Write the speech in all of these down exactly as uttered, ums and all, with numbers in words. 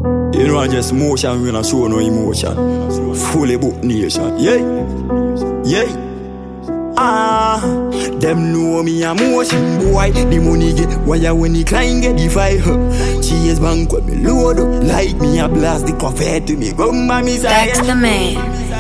You know, I just motion, we not show no emotion. Fully book nation, yeah, yeah. Ah, them know me a motion boy. The money get wire when the client get the fire. Cheers bank when me load up, like me a blast the coffee to me come by me side. That's the man.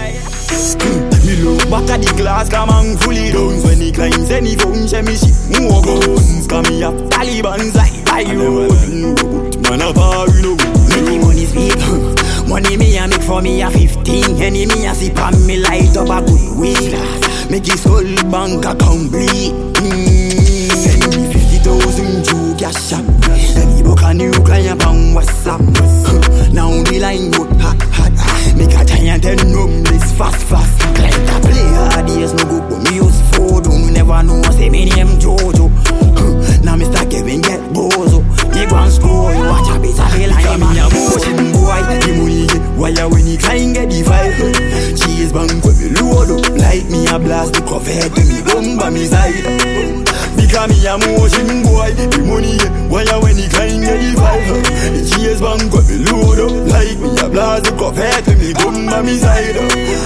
Me look back at the glass, come on fully downs. When the client send the phone, she me shit more guns. Come me up Taliban's like I road. Man up all you know. Money money speak. Money me a make for me a fifteen. Any me a sip and me light up a good weed. Make his whole bank account bleed. mm. Send me fifty thousand to cash up. Then he book a new client on WhatsApp. Now the line go hot hot. Make a giant and rum this fast fast. Client a play hard yes no go but me use phone. You never know say me name Jojo. Now Mister Kevin get bozo. Me go and score you watch a bit of the line. Me a motion boy. The money get wire when he client get the vibe. Cheese bank when me load up. Like me a blast the coffee to me come by me side. Because me a motion boy. The money get wire when he client get the vibe. The cheese bank when me load up. Like me a blast the coffee to me come by me side.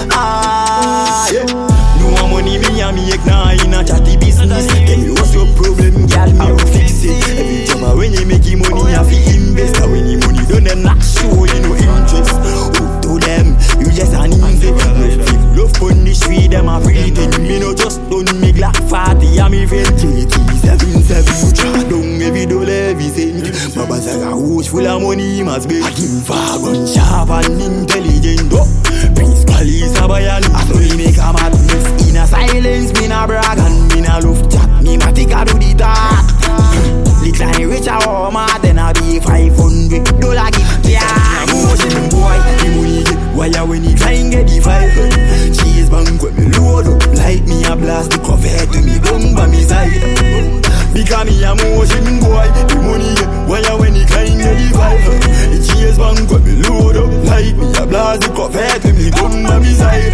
Ah yeah. No money me a me ignore in a chatty business. Tell me what's your problem, girl, me will fix it. Every time when you make your money, you have to invest. And when your money done, them not show you no interest. Who to them, you just an invest. Love, love on the street, them a breathing. Me no just done me Glock forty, I'm even J T seven seven. You try down every dollar, every cent. Baba say a house full of money, must be. I give for gun sharp and intelligent. Oh, Prince Kalisa Bayali. I saw he make a madness. In a silence, me na brag and me na love chat. Me ma take a do the talk. Little and rich a woman, then I be five hundred dollar gift. Yeah, I'm motion boy. The money get wire when he client get the five. Cheese bank when me load up. Like me a blast the coffee to me come by me side. Because me a motion boy. The money get wire when he client get the five. The cheese bank when me load up. Like me a blast the coffee to me come by me side.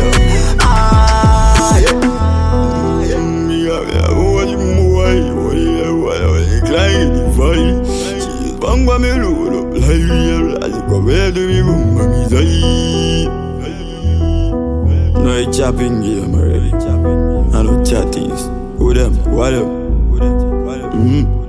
Ah yeah. Me a motion boy. Like the fire, she's bang by me load up like real. I go where do me come by me side. No it's chopping game already. I know chattings. Who them? What them? Mm-hmm.